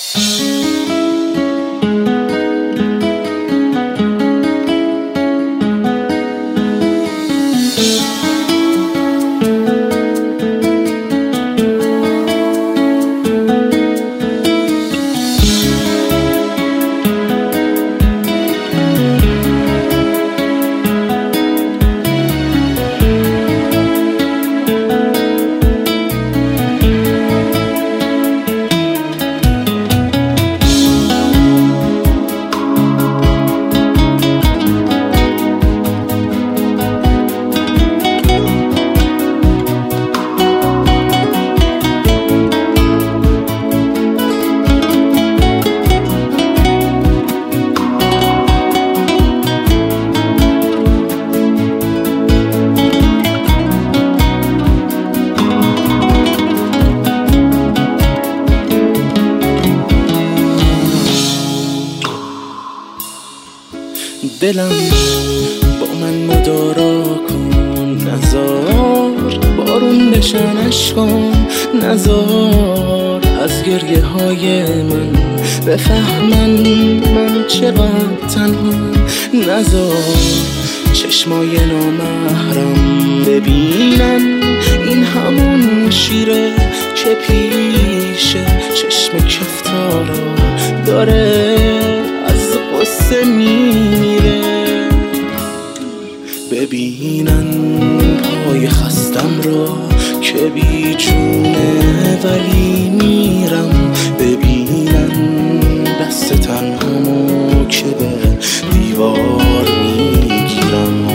دلم با من مدارا کن، نزار بارون بشنش کن، نزار از گریه های من بفهمن من چقدر تنها، نزار چشمای نامحرم ببینن این همون شیره که پیشه چشم کفتارا داره از قصه میمیره، ببینن پای خستم را که بی جونه ولی میرم، ببینن دست تنهامو که به دیوار میگیرم.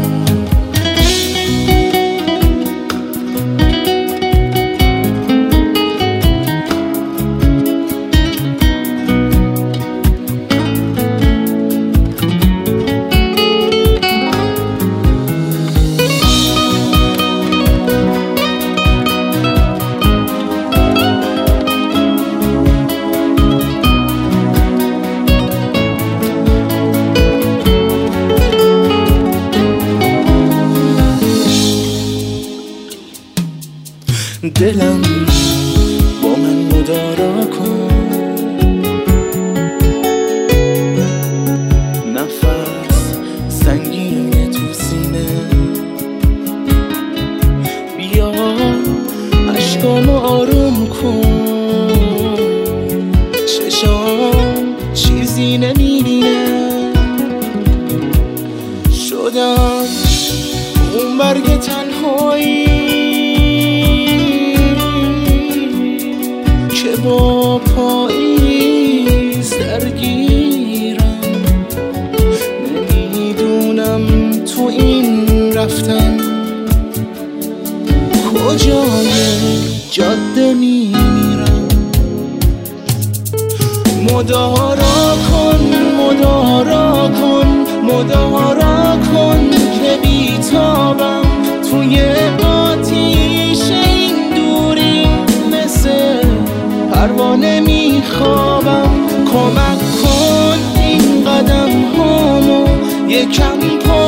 دلم با من مدارا کن، نفس سنگینه تو سینه، بیا عشقامو آروم کن، چشام چیزی نمیبینه، شدم اون برگ تنهایی که با پاییز درگیرم، نمیدونم تو این رفتن کجای جاده میمیرم. مدارا کن مدارا کن مدارا کن که بیتابم توی آتیش این دوری، مثل پروانه میخوابم، کمک کن این قدم هامو یکم